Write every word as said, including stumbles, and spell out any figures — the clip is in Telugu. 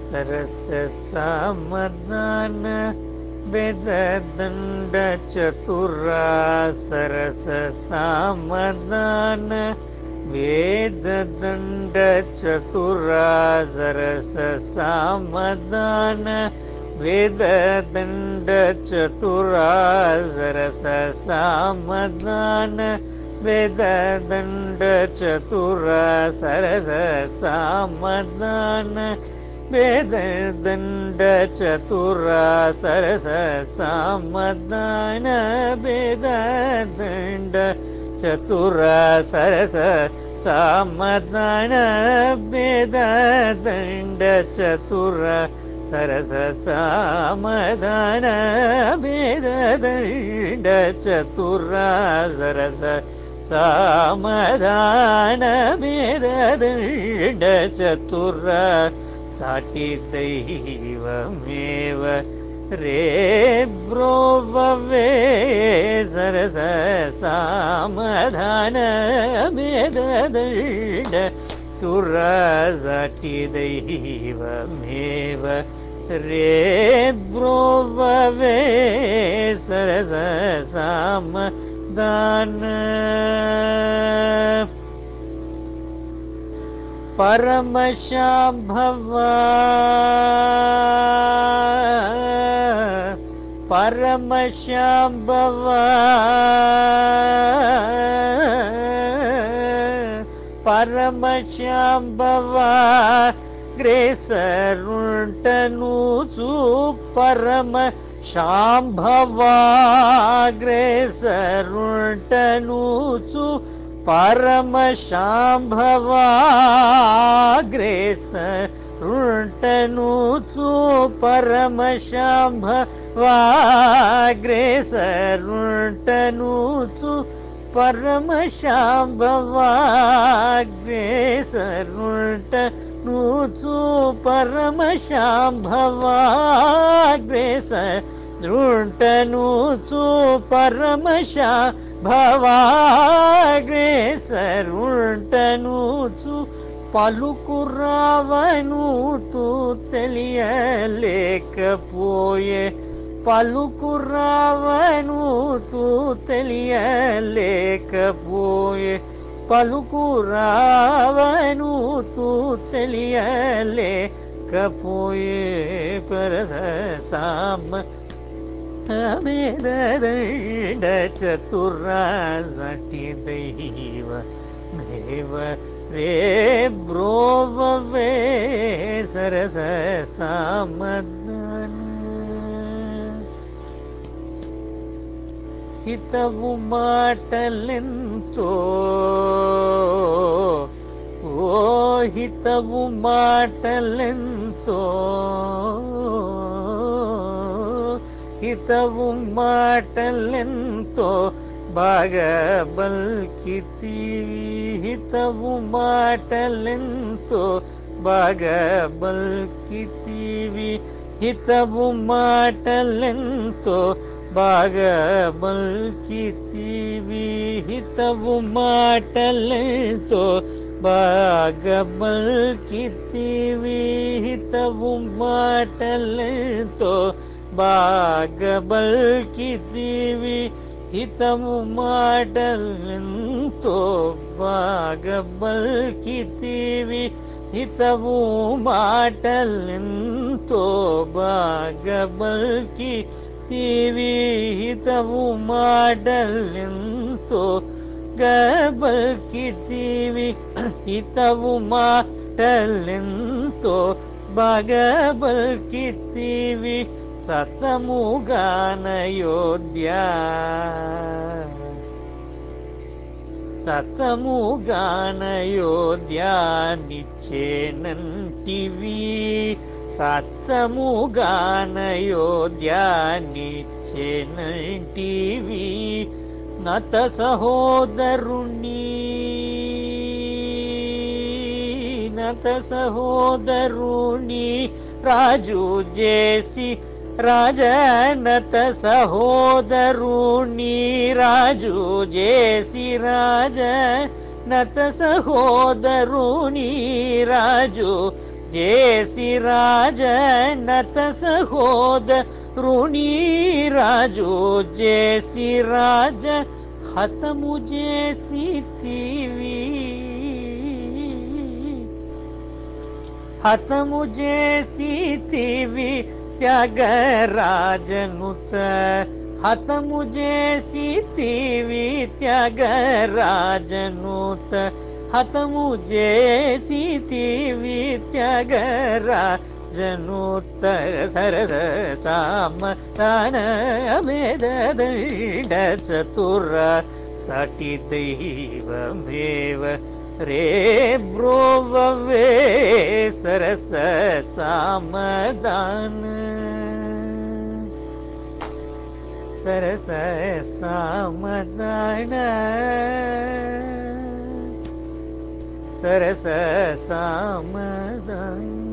सरस सामदान वेद दंड चतुरा सरस सामदान वेद दंड चतुरा सरस सामदान वेद दंड चतुरा सरस सामदान वेद दंड चतुरा सरस सामदान वेद दंड चतुरा सरस सामदान वेद दंड चतुरा सरस सामदान वेद दंड चतुरा सरस सामदान वेद दंड चतुरा सरस सामदान वेद दंड चतुरा साटी दैवमेव रे ब्रोववे सरस सामधान वेद दंड चतुरा साटी दैवमेव रे ब्रोववे सरस सामधान परमशाम्भवा परमशाम्भवा परमशाम्भवा ग्रेसरुंटनुचु परमशाम्भवा ग्रेसरुंटनुचु परमशाम्भवाग्रेसरुंटनुचु परमशाम्भवाग्रेसरुंटनुचु परमशाम्भवाग्रेसरुंटनुचु परमशाम्भवाग्रेसरुंटनुचु परमशा భవాగ్రేసరుంటనుచు పలుకురావనుతూ తెలియలేకపోయే పలుకురావనుతూ తెలియలేకపోయే పలుకురావనుతూ తెలియలేకపోయే పరస సామ वेद दंड चतुरा साटी दैवमेव रे ब्रोववे सरस सामदान हितवु माटलेंतो ओ हितवु माटलेंतो हितवु माटलेंतो बागा बल्कितीवी हितवु माटलेंतो बागा बल्कितीवी हितवु माटलेंतो बागा बल्कितीवी हितवु माटलेंतो बागा बल्कितीवी हितवु माटलेंतो బాగబల్కితివి హితము మాటలెంతో బాగబల్కితివి హితము మాటలెంతో బాగబల్కితివి హితము మాటలెంతో గబల్కితివి హితము మాటలెంతో బాగబల్కితివి సతముగానయోధ్య సతముగానయోధ్య నిచ్చేనంటివి సతముగానయోధ్య నిచ్చేనంటివి నత సహోదరుణి నత సహోదరుణి రాజు చేసి రాజనత సహోదరుని రాజు చేసి రాజనత సహోదరుని రాజు जेसि राजनत सहोदरुणी राजु जेसि राज हतमु जेसितिवी हतमु जेसितिवी त्यागराजनुत हतमु जेसितिवी त्यागराजनुत हतमु जेसितिवी त्यागराजनुत सरस सामदान अभेद दण्ड चतुर साटी दैवमेव रे ब्रोववे सरस सामदान सरस सामदान सरस सामदान।